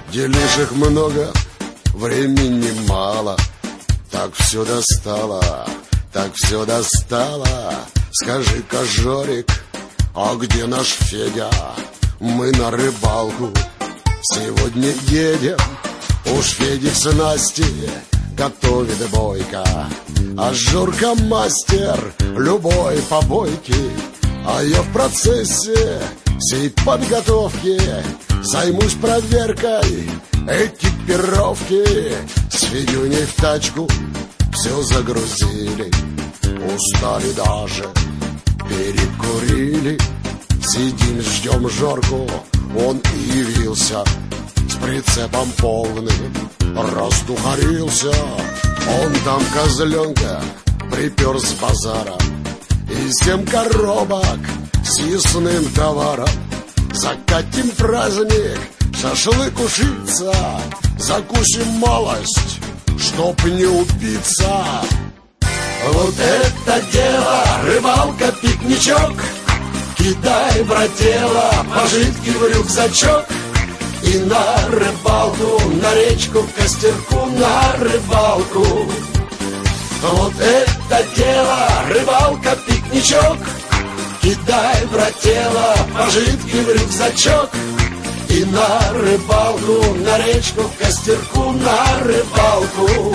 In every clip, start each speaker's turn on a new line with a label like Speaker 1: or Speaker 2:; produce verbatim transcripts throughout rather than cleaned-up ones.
Speaker 1: Делишек много, времени мало. Так все достало, так все достало. Скажи-ка, Жорик, а где наш Федя? Мы на рыбалку сегодня едем. Уж Федик с Настей готовит бойко, а Жорка мастер любой побойки. А я в процессе всей подготовки займусь проверкой экипировки. С Федюней в тачку все загрузили, устали даже, перекурили. Сидим, ждем Жорку, он и явился с прицепом полным, раздухарился. Он там козленка припер с базара и семь коробок с ясным товаром. Закатим праздник, шашлык ушица, закусим малость, чтоб не упиться. Вот это дело, рыбалка, пикничок. Кидай, брателло, пожитки в рюкзачок. И на рыбалку, на речку, к костерку, на рыбалку. Вот это дело, рыбалка, пикничок. Кидай, брателло, пожитки в рюкзачок. И на рыбалку, на речку, к костерку, на рыбалку.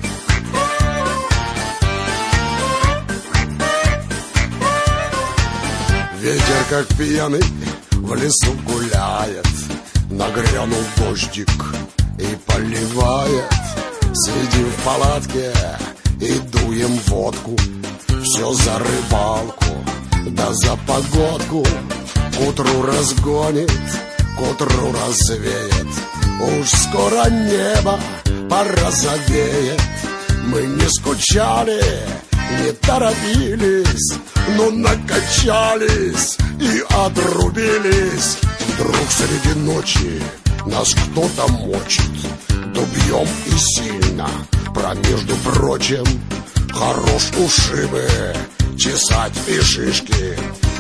Speaker 1: Ветер, как пьяный, в лесу гуляет. Нагрянул дождик и поливает. Сидим в палатке и дуем водку. Все за рыбалку, да за погодку. К утру разгонит, к утру развеет. Уж скоро небо порозовеет. Мы не скучали, не торопились, но накачались и отрубились. Вдруг среди ночи нас кто-то мочит. Дубьем и сильно, про между прочим. Хорош ушибы, чесать и шишки.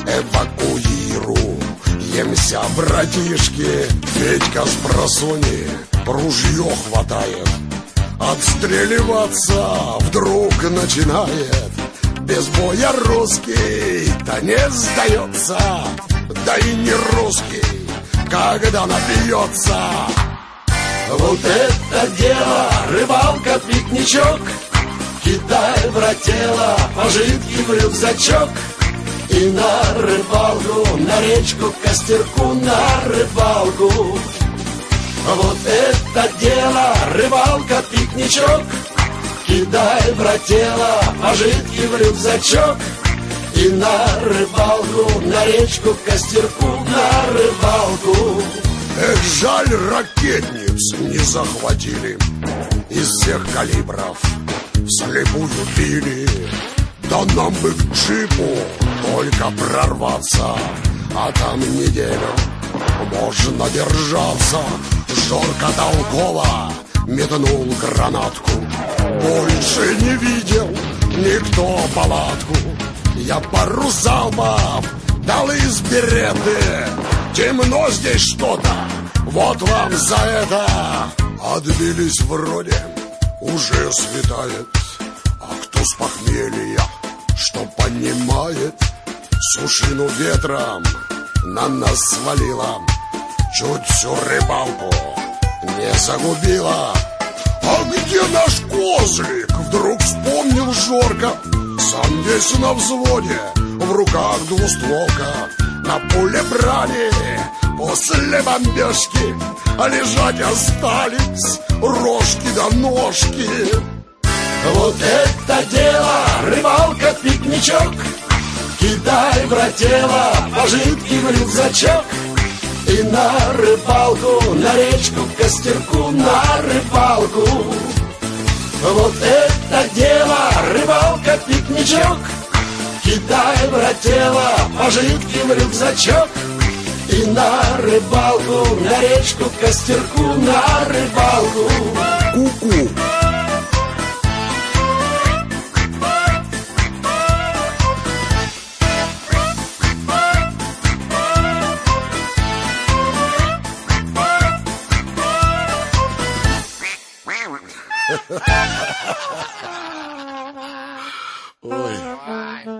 Speaker 1: Эвакуируемся, братишки. Федька с просони ружье хватает. Отстреливаться вдруг начинает. Без боя русский-то не сдается. Да и не русский, когда напьется. Вот это дело, рыбалка, пикничок. Кидай, брателло, пожитки в рюкзачок. И на рыбалку, на речку, к костерку, на рыбалку. Вот это дело, рыбалка, пикничок. Кидай, брателло, пожитки в рюкзачок. И на рыбалку, на речку, к костерку, на рыбалку. Эх, жаль, ракетниц не захватили. Из всех калибров вслепую били. Да нам бы к джипу только прорваться, а там неделю можно держаться. Жорка толково метнул гранатку. Больше не видел никто палатку. Я пару залпов дал из береты. Темно здесь что-то, вот вам за это. Отбились вроде, уже светает. А кто с похмелья, что понимает? Сушину ветром на нас свалила. Чуть всю рыбалку не загубила. А где наш козлик? Вдруг вспомнил Жорка. Сам весь на взводе, в руках двустволка. На поле брали после бомбежки, а лежать остались рожки да ножки. Вот это дело, рыбалка, пикничок. Кидай, брателло, пожитки в рюкзачок. И на рыбалку, на речку, к костерку, на рыбалку. Вот это дело, рыбалка, пикничок. Кидай, брателло, пожитки в рюкзачок. И на рыбалку, на речку, к костерку, на рыбалку. Ку-ку. Ой.